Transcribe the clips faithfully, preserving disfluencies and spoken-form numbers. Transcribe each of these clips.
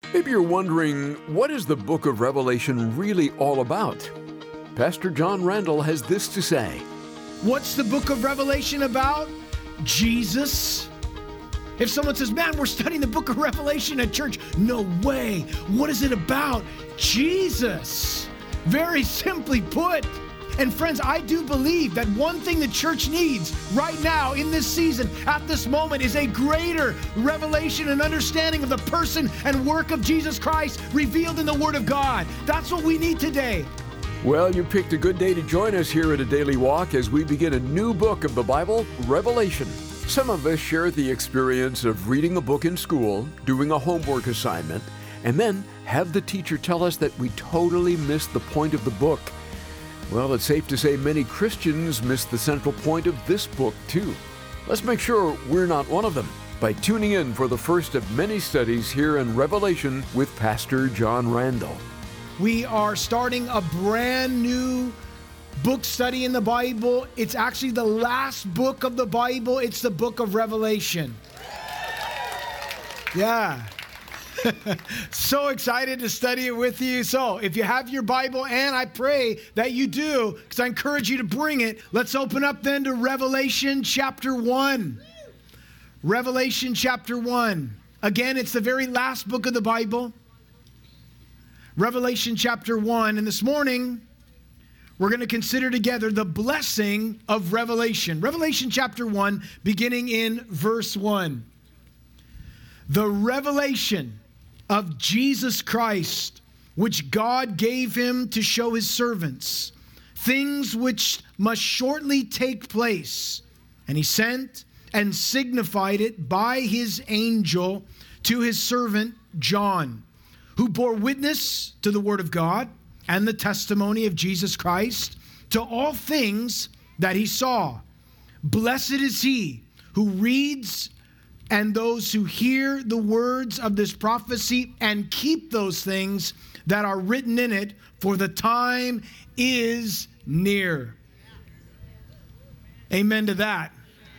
Maybe you're wondering, what is the book of Revelation really all about? Pastor John Randall has this to say. What's the book of Revelation about? Jesus. If someone says, man, we're studying the book of Revelation at church, no way. What is it about? Jesus. Very simply put. And friends, I do believe that one thing the church needs right now in this season, at this moment, is a greater revelation and understanding of the person and work of Jesus Christ revealed in the Word of God. That's what we need today. Well, you picked a good day to join us here at A Daily Walk as we begin a new book of the Bible, Revelation. Some of us share the experience of reading a book in school, doing a homework assignment, and then have the teacher tell us that we totally missed the point of the book. Well, it's safe to say many Christians miss the central point of this book, too. Let's make sure we're not one of them by tuning in for the first of many studies here in Revelation with Pastor John Randall. We are starting a brand new book study in the Bible. It's actually the last book of the Bible. It's the book of Revelation. Yeah. So excited to study it with you. So if you have your Bible, and I pray that you do, because I encourage you to bring it, let's open up then to Revelation chapter one. Revelation chapter one. Again, it's the very last book of the Bible. Revelation chapter one. And this morning, we're going to consider together the blessing of Revelation. Revelation chapter one, beginning in verse one. The revelation of Jesus Christ, which God gave him to show his servants, things which must shortly take place. And he sent and signified it by his angel to his servant John, who bore witness to the word of God and the testimony of Jesus Christ, to all things that he saw. Blessed is he who reads and those who hear the words of this prophecy and keep those things that are written in it, for the time is near. Amen to that.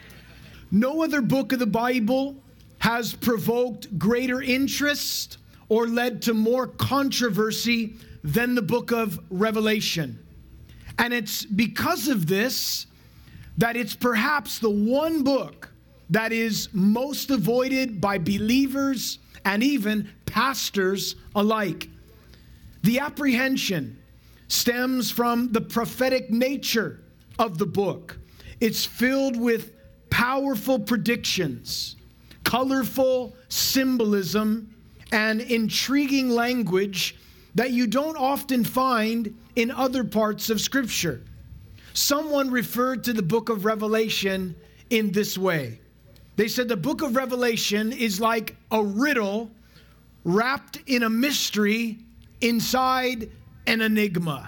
No other book of the Bible has provoked greater interest or led to more controversy than the book of Revelation. And it's because of this that it's perhaps the one book that is most avoided by believers and even pastors alike. The apprehension stems from the prophetic nature of the book. It's filled with powerful predictions, colorful symbolism, and intriguing language that you don't often find in other parts of Scripture. Someone referred to the book of Revelation in this way. They said the book of Revelation is like a riddle wrapped in a mystery inside an enigma.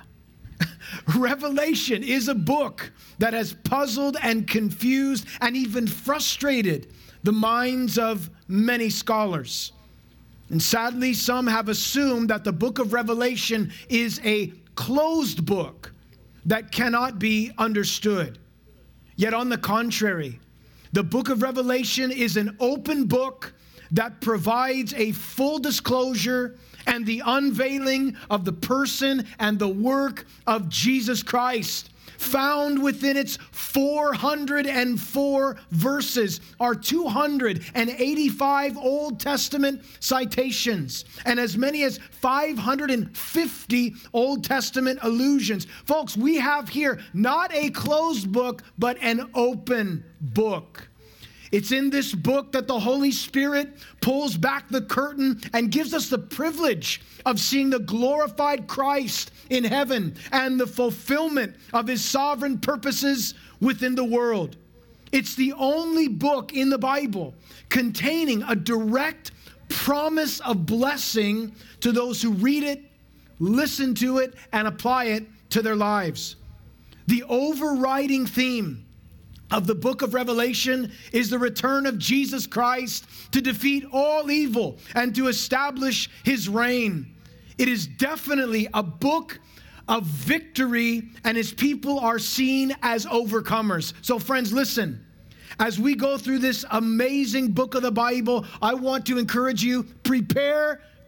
Revelation is a book that has puzzled and confused and even frustrated the minds of many scholars. And sadly, some have assumed that the book of Revelation is a closed book that cannot be understood. Yet on the contrary, the book of Revelation is an open book that provides a full disclosure and the unveiling of the person and the work of Jesus Christ. Found within its four hundred four verses are two hundred eighty-five Old Testament citations and as many as five hundred fifty Old Testament allusions. Folks, we have here not a closed book, but an open book. It's in this book that the Holy Spirit pulls back the curtain and gives us the privilege of seeing the glorified Christ in heaven and the fulfillment of his sovereign purposes within the world. It's the only book in the Bible containing a direct promise of blessing to those who read it, listen to it, and apply it to their lives. The overriding theme of the book of Revelation is the return of Jesus Christ to defeat all evil and to establish his reign. It is definitely a book of victory, and his people are seen as overcomers. So friends, listen. As we go through this amazing book of the Bible, I want to encourage you, prepare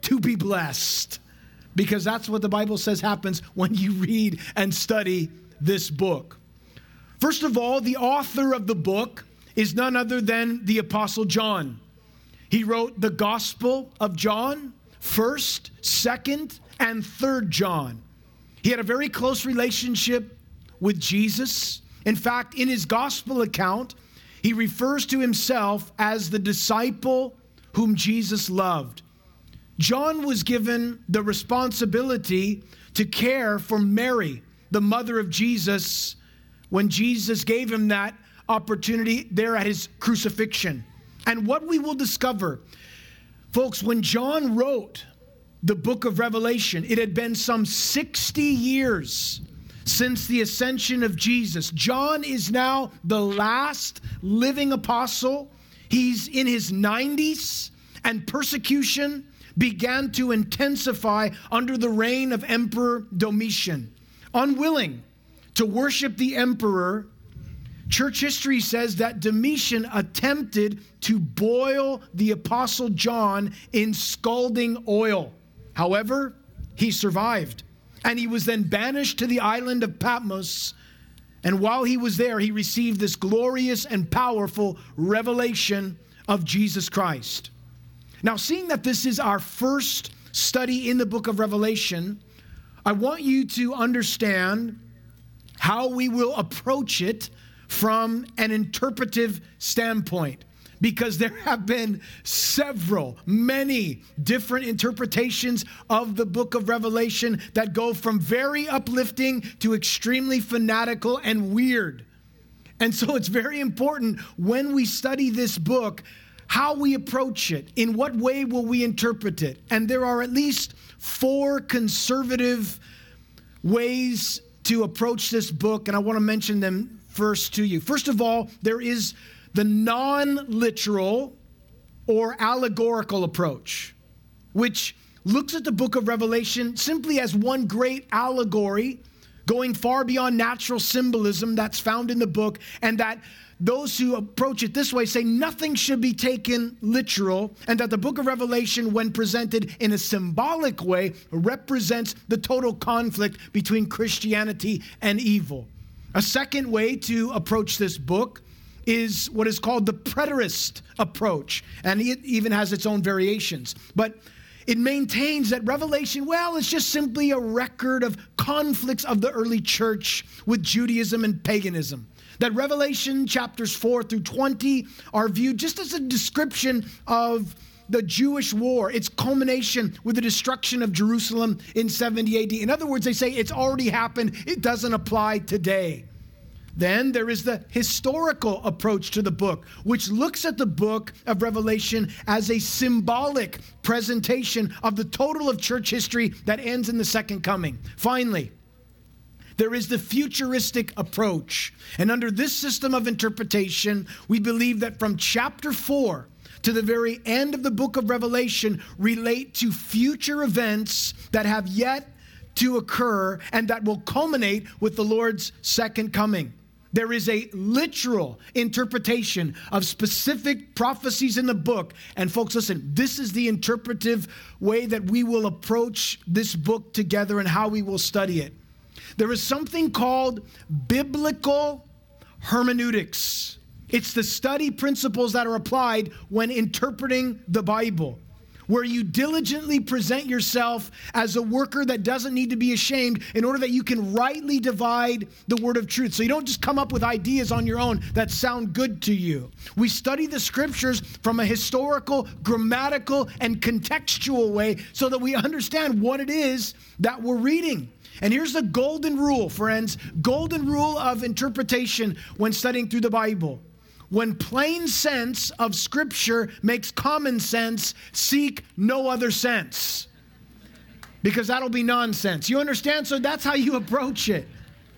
to be blessed, because that's what the Bible says happens when you read and study this book. First of all, the author of the book is none other than the Apostle John. He wrote the Gospel of John, first, second, and third John. He had a very close relationship with Jesus. In fact, in his gospel account, he refers to himself as the disciple whom Jesus loved. John was given the responsibility to care for Mary, the mother of Jesus, when Jesus gave him that opportunity there at his crucifixion. And what we will discover, folks, when John wrote the book of Revelation, it had been some sixty years since the ascension of Jesus. John is now the last living apostle. He's in his nineties, and persecution began to intensify under the reign of Emperor Domitian. Unwilling to worship the emperor, church history says that Domitian attempted to boil the Apostle John in scalding oil. However, he survived, and he was then banished to the island of Patmos. And while he was there, he received this glorious and powerful revelation of Jesus Christ. Now, seeing that this is our first study in the book of Revelation, I want you to understand how we will approach it from an interpretive standpoint, because there have been several, many different interpretations of the book of Revelation that go from very uplifting to extremely fanatical and weird. And so it's very important when we study this book, how we approach it, in what way will we interpret it. And there are at least four conservative ways to approach this book, and I want to mention them first to you. First of all, there is the non-literal or allegorical approach, which looks at the book of Revelation simply as one great allegory, going far beyond natural symbolism that's found in the book, and that those who approach it this way say nothing should be taken literal, and that the book of Revelation, when presented in a symbolic way, represents the total conflict between Christianity and evil. A second way to approach this book is what is called the preterist approach, and it even has its own variations. But it maintains that Revelation, well, it's just simply a record of conflicts of the early church with Judaism and paganism. That Revelation chapters four through twenty are viewed just as a description of the Jewish war, its culmination with the destruction of Jerusalem in seventy A D. In other words, they say it's already happened, it doesn't apply today. Then there is the historical approach to the book, which looks at the book of Revelation as a symbolic presentation of the total of church history that ends in the second coming. Finally, there is the futuristic approach. And under this system of interpretation, we believe that from chapter four to the very end of the book of Revelation relate to future events that have yet to occur and that will culminate with the Lord's second coming. There is a literal interpretation of specific prophecies in the book. And folks, listen, this is the interpretive way that we will approach this book together and how we will study it. There is something called biblical hermeneutics. It's the study principles that are applied when interpreting the Bible, where you diligently present yourself as a worker that doesn't need to be ashamed in order that you can rightly divide the word of truth. So you don't just come up with ideas on your own that sound good to you. We study the scriptures from a historical, grammatical, and contextual way so that we understand what it is that we're reading. And here's the golden rule, friends, golden rule of interpretation when studying through the Bible. When plain sense of Scripture makes common sense, seek no other sense, because that'll be nonsense. You understand? So that's how you approach it.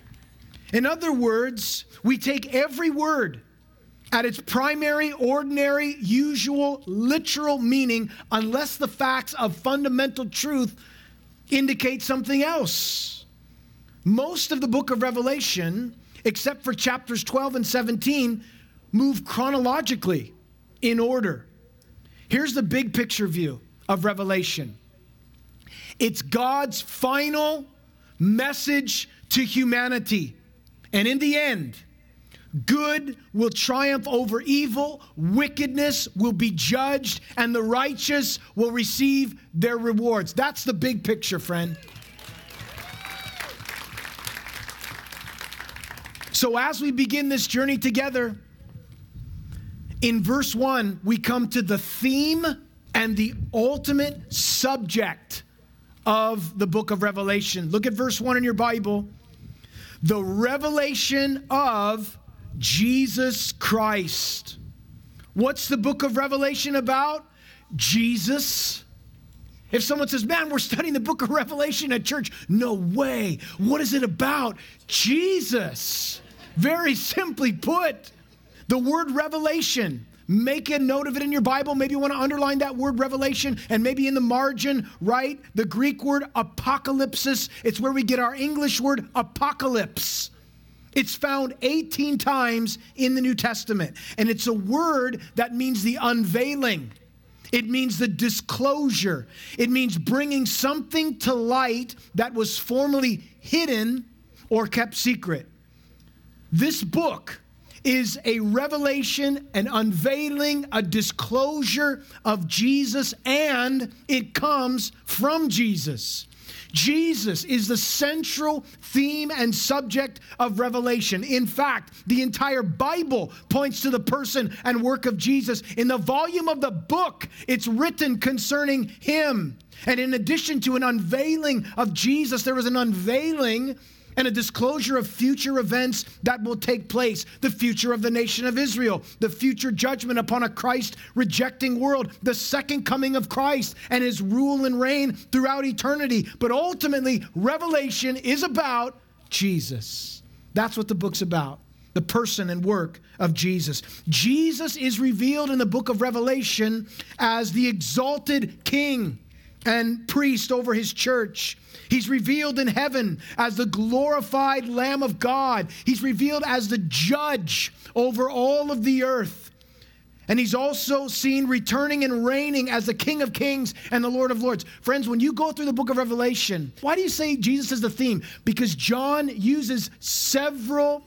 In other words, we take every word at its primary, ordinary, usual, literal meaning, unless the facts of fundamental truth indicate something else. Most of the book of Revelation, except for chapters twelve and seventeen, move chronologically in order. Here's the big picture view of Revelation. It's God's final message to humanity. And in the end, good will triumph over evil, wickedness will be judged, and the righteous will receive their rewards. That's the big picture, friend. So as we begin this journey together, in verse one, we come to the theme and the ultimate subject of the book of Revelation. Look at verse one in your Bible. The revelation of Jesus Christ. What's the book of Revelation about? Jesus. If someone says, man, we're studying the book of Revelation at church. No way. What is it about? Jesus. Very simply put, the word revelation. Make a note of it in your Bible. Maybe you want to underline that word revelation, and maybe in the margin, write the Greek word apocalypsis. It's where we get our English word apocalypse. It's found eighteen times in the New Testament, and it's a word that means the unveiling. It means the disclosure. It means bringing something to light that was formerly hidden or kept secret. This book is a revelation, an unveiling, a disclosure of Jesus, and it comes from Jesus. Jesus is the central theme and subject of Revelation. In fact, the entire Bible points to the person and work of Jesus. In the volume of the book, it's written concerning him. And in addition to an unveiling of Jesus, there was an unveiling and a disclosure of future events that will take place. The future of the nation of Israel, the future judgment upon a Christ-rejecting world, the second coming of Christ and his rule and reign throughout eternity. But ultimately, Revelation is about Jesus. That's what the book's about, the person and work of Jesus. Jesus is revealed in the book of Revelation as the exalted king and priest over his church. He's revealed in heaven as the glorified Lamb of God. He's revealed as the judge over all of the earth. And he's also seen returning and reigning as the King of Kings and the Lord of Lords. Friends, when you go through the book of Revelation, why do you say Jesus is the theme? Because John uses several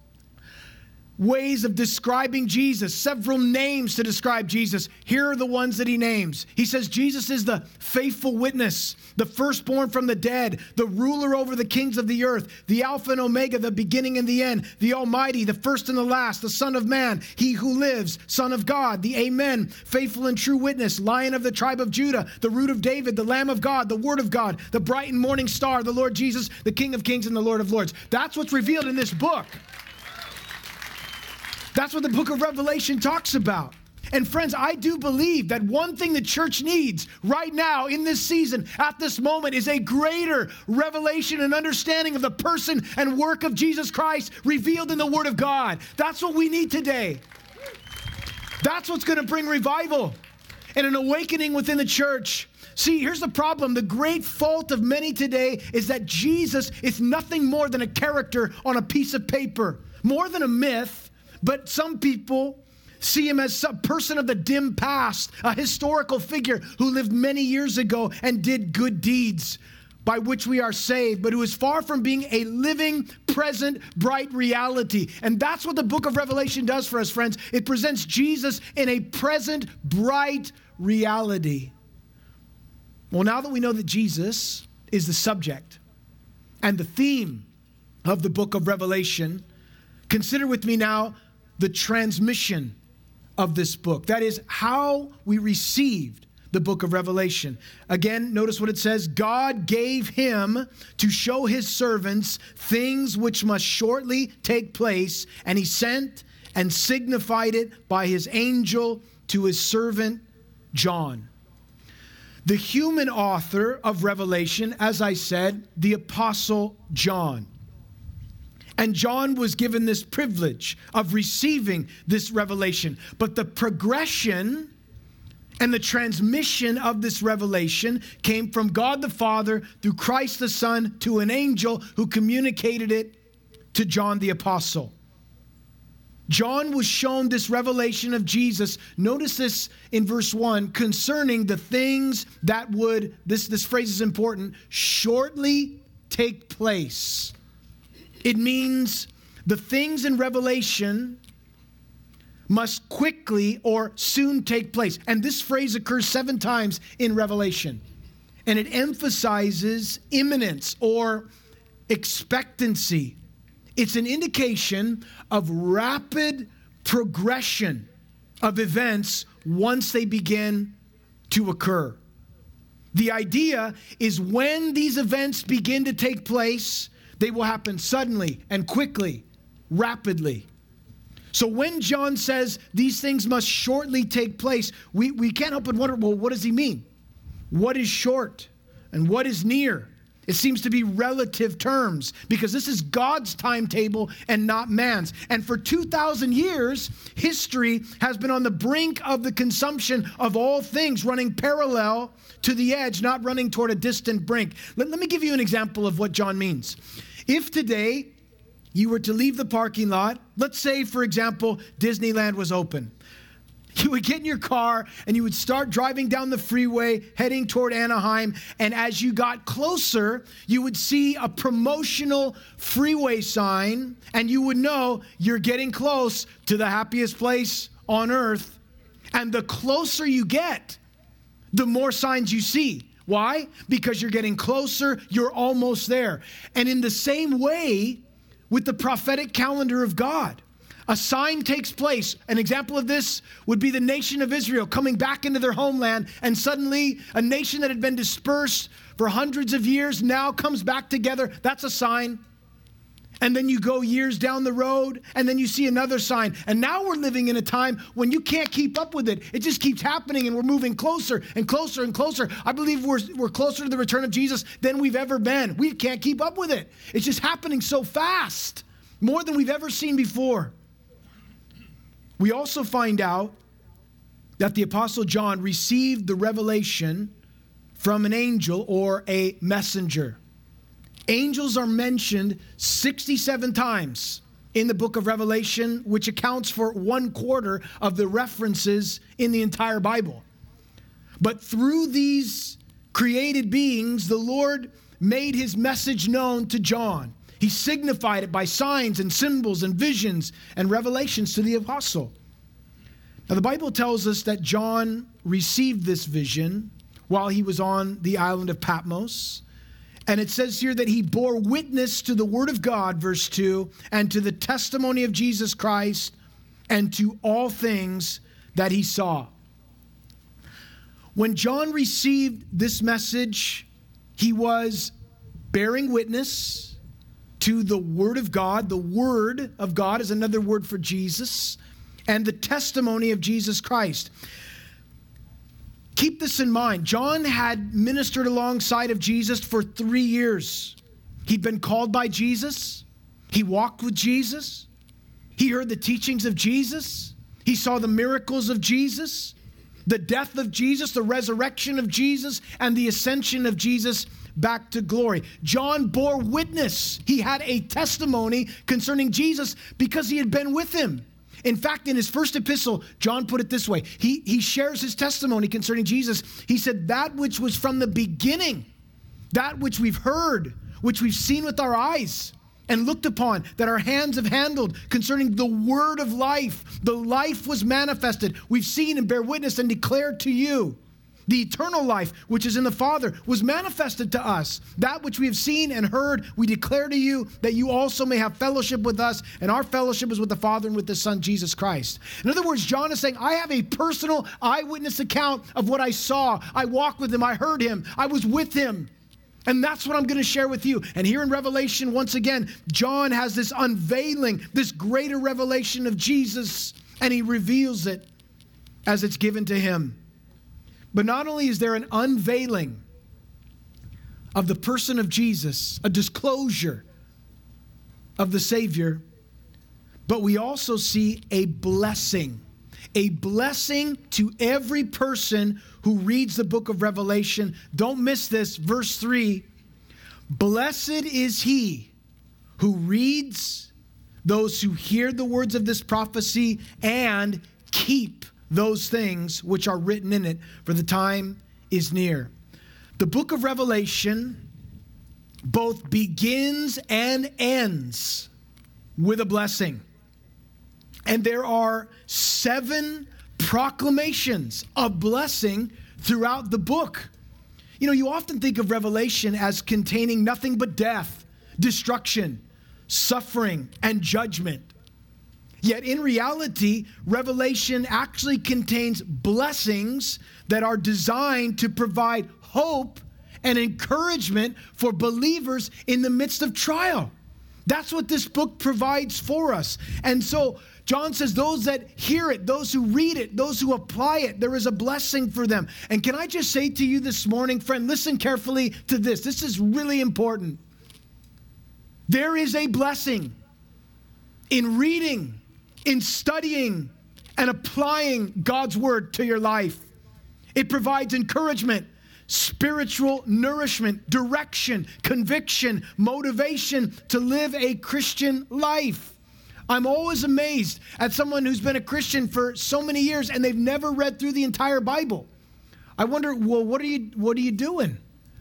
ways of describing Jesus, several names to describe Jesus. Here are the ones that he names. He says Jesus is the faithful witness, the firstborn from the dead, the ruler over the kings of the earth, the Alpha and Omega, the beginning and the end, the Almighty, the first and the last, the Son of Man, he who lives, Son of God, the Amen, faithful and true witness, Lion of the tribe of Judah, the Root of David, the Lamb of God, the Word of God, the bright and morning star, the Lord Jesus, the King of Kings and the Lord of Lords. That's what's revealed in this book. That's what the book of Revelation talks about. And friends, I do believe that one thing the church needs right now in this season, at this moment, is a greater revelation and understanding of the person and work of Jesus Christ revealed in the Word of God. That's what we need today. That's what's going to bring revival and an awakening within the church. See, here's the problem. The great fault of many today is that Jesus is nothing more than a character on a piece of paper, more than a myth. But some people see him as a person of the dim past, a historical figure who lived many years ago and did good deeds by which we are saved, but who is far from being a living, present, bright reality. And that's what the book of Revelation does for us, friends. It presents Jesus in a present, bright reality. Well, now that we know that Jesus is the subject and the theme of the book of Revelation, consider with me now the transmission of this book. That is how we received the book of Revelation. Again, notice what it says. God gave him to show his servants things which must shortly take place, and he sent and signified it by his angel to his servant John. The human author of Revelation, as I said, the Apostle John. And John was given this privilege of receiving this revelation. But the progression and the transmission of this revelation came from God the Father through Christ the Son to an angel who communicated it to John the Apostle. John was shown this revelation of Jesus. Notice this in verse one, concerning the things that would, this, this phrase is important, shortly take place. It means the things in Revelation must quickly or soon take place. And this phrase occurs seven times in Revelation. And it emphasizes imminence or expectancy. It's an indication of rapid progression of events once they begin to occur. The idea is when these events begin to take place, they will happen suddenly and quickly, rapidly. So when John says these things must shortly take place, we, we can't help but wonder, well, what does he mean? What is short and what is near? It seems to be relative terms because this is God's timetable and not man's. And for two thousand years, history has been on the brink of the consumption of all things, running parallel to the edge, not running toward a distant brink. Let, let me give you an example of what John means. If today you were to leave the parking lot, let's say, for example, Disneyland was open. You would get in your car and you would start driving down the freeway heading toward Anaheim. And as you got closer, you would see a promotional freeway sign and you would know you're getting close to the happiest place on earth. And the closer you get, the more signs you see. Why? Because you're getting closer, you're almost there. And in the same way with the prophetic calendar of God, a sign takes place. An example of this would be the nation of Israel coming back into their homeland, and suddenly a nation that had been dispersed for hundreds of years now comes back together. That's a sign. And then you go years down the road, and then you see another sign. And now we're living in a time when you can't keep up with it. It just keeps happening, and we're moving closer and closer and closer. I believe we're, we're closer to the return of Jesus than we've ever been. We can't keep up with it. It's just happening so fast, more than we've ever seen before. We also find out that the Apostle John received the revelation from an angel or a messenger. Angels are mentioned sixty-seven times in the book of Revelation, which accounts for one quarter of the references in the entire Bible. But through these created beings, the Lord made his message known to John. He signified it by signs and symbols and visions and revelations to the apostle. Now, the Bible tells us that John received this vision while he was on the island of Patmos. And it says here that he bore witness to the word of God, verse two, and to the testimony of Jesus Christ, and to all things that he saw. When John received this message, he was bearing witness to the word of God. The word of God is another word for Jesus, and the testimony of Jesus Christ. Keep this in mind. John had ministered alongside of Jesus for three years. He'd been called by Jesus. He walked with Jesus. He heard the teachings of Jesus. He saw the miracles of Jesus, the death of Jesus, the resurrection of Jesus, and the ascension of Jesus back to glory. John bore witness. He had a testimony concerning Jesus because he had been with him. In fact, in his first epistle, John put it this way. He, he shares his testimony concerning Jesus. He said, that which was from the beginning, that which we've heard, which we've seen with our eyes and looked upon, that our hands have handled concerning the word of life. The life was manifested. We've seen and bear witness and declared to you. The eternal life, which is in the Father, was manifested to us. That which we have seen and heard, we declare to you, that you also may have fellowship with us. And our fellowship is with the Father and with the Son, Jesus Christ. In other words, John is saying, I have a personal eyewitness account of what I saw. I walked with him. I heard him. I was with him. And that's what I'm going to share with you. And here in Revelation, once again, John has this unveiling, this greater revelation of Jesus, and he reveals it as it's given to him. But not only is there an unveiling of the person of Jesus, a disclosure of the Savior, but we also see a blessing. A blessing to every person who reads the book of Revelation. Don't miss this, verse three. Blessed is he who reads those who hear the words of this prophecy and keep those things which are written in it, for the time is near. The book of Revelation both begins and ends with a blessing. And there are seven proclamations of blessing throughout the book. You know, you often think of Revelation as containing nothing but death, destruction, suffering, and judgment. Yet in reality, Revelation actually contains blessings that are designed to provide hope and encouragement for believers in the midst of trial. That's what this book provides for us. And so John says those that hear it, those who read it, those who apply it, there is a blessing for them. And can I just say to you this morning, friend, listen carefully to this. This is really important. There is a blessing in reading, in studying, and applying God's word to your life. It provides encouragement, spiritual nourishment, direction, conviction, motivation to live a Christian life. I'm always amazed at someone who's been a Christian for so many years and they've never read through the entire Bible. I wonder, well, what are you what are you doing?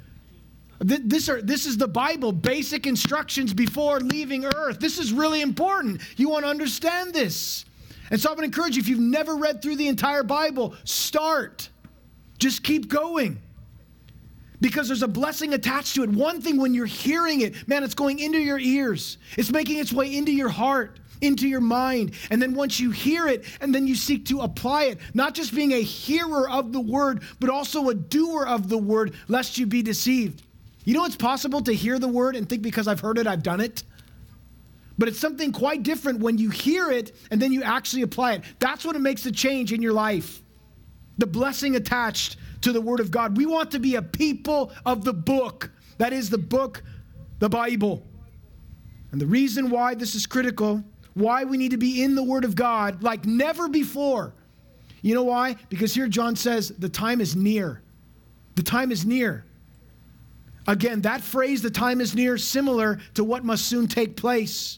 This, are, this is the Bible, basic instructions before leaving earth. This is really important. You want to understand this. And so I would encourage you, if you've never read through the entire Bible, start. Just keep going. Because there's a blessing attached to it. One thing when you're hearing it, man, it's going into your ears. It's making its way into your heart, into your mind. And then once you hear it, and then you seek to apply it, not just being a hearer of the word, but also a doer of the word, lest you be deceived. You know, it's possible to hear the word and think because I've heard it, I've done it. But it's something quite different when you hear it and then you actually apply it. That's what it makes the change in your life. The blessing attached to the word of God. We want to be a people of the book. That is the book, the Bible. And the reason why this is critical, why we need to be in the word of God like never before. You know why? Because here John says the time is near. The time is near. Again, that phrase, the time is near, similar to what must soon take place.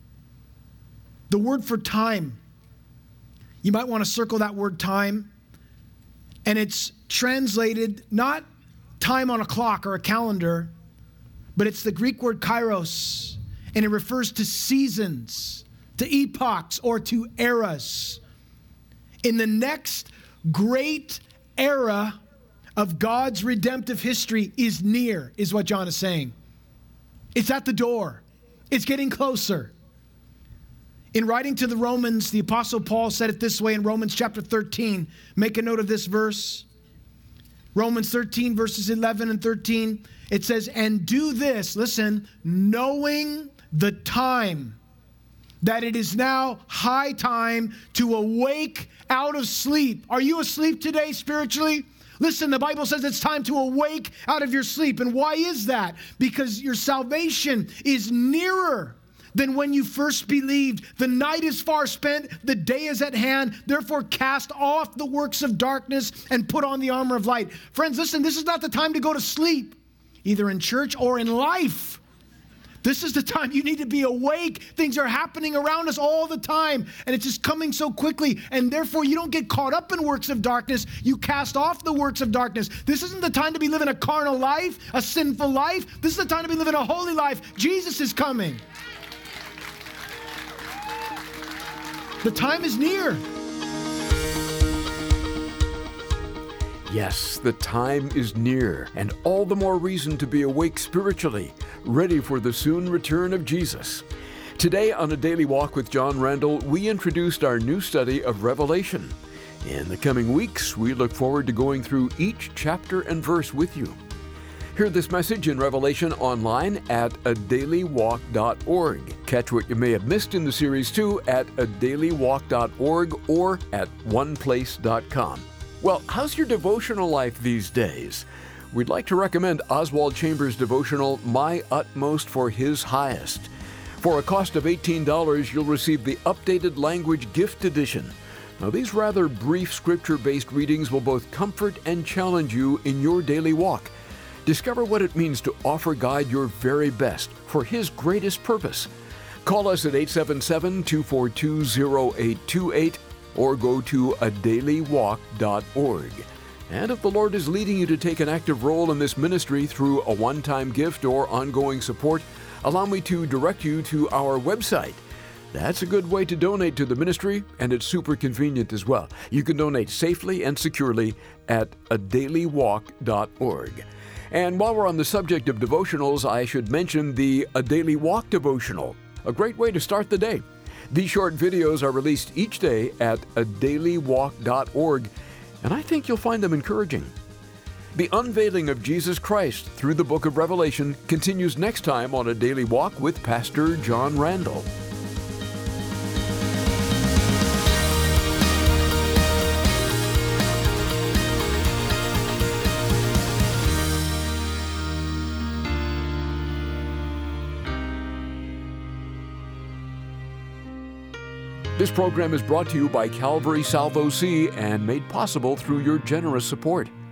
The word for time. You might want to circle that word time. And it's translated not time on a clock or a calendar, but it's the Greek word kairos. And it refers to seasons, to epochs, or to eras. In the next great era of God's redemptive history is near, is what John is saying. It's at the door. It's getting closer. In writing to the Romans, the Apostle Paul said it this way in Romans chapter thirteen. Make a note of this verse. Romans thirteen, verses eleven and thirteen. It says, and do this, listen, knowing the time, that it is now high time to awake out of sleep. Are you asleep today spiritually? Listen, the Bible says it's time to awake out of your sleep. And why is that? Because your salvation is nearer than when you first believed. The night is far spent, the day is at hand. Therefore, cast off the works of darkness and put on the armor of light. Friends, listen, this is not the time to go to sleep, either in church or in life. This is the time you need to be awake. Things are happening around us all the time, and it's just coming so quickly. And therefore, you don't get caught up in works of darkness. You cast off the works of darkness. This isn't the time to be living a carnal life, a sinful life. This is the time to be living a holy life. Jesus is coming. The time is near. Yes, the time is near, and all the more reason to be awake spiritually, ready for the soon return of Jesus. Today on A Daily Walk with John Randall, we introduced our new study of Revelation. In the coming weeks, we look forward to going through each chapter and verse with you. Hear this message in Revelation online at a daily walk dot org. Catch what you may have missed in the series too at a daily walk dot org or at one place dot com. Well, how's your devotional life these days? We'd like to recommend Oswald Chambers' devotional, My Utmost for His Highest. For a cost of eighteen dollars, you'll receive the updated language gift edition. Now, these rather brief scripture-based readings will both comfort and challenge you in your daily walk. Discover what it means to offer God your very best for His greatest purpose. Call us at eight seven seven, two four two, zero eight two eight or go to a daily walk dot org. And if the Lord is leading you to take an active role in this ministry through a one-time gift or ongoing support, allow me to direct you to our website. That's a good way to donate to the ministry, and it's super convenient as well. You can donate safely and securely at a daily walk dot org. And while we're on the subject of devotionals, I should mention the A Daily Walk devotional, a great way to start the day. These short videos are released each day at a daily walk dot org, and I think you'll find them encouraging. The unveiling of Jesus Christ through the book of Revelation continues next time on A Daily Walk with Pastor John Randall. This program is brought to you by Calvary Salvo C and made possible through your generous support.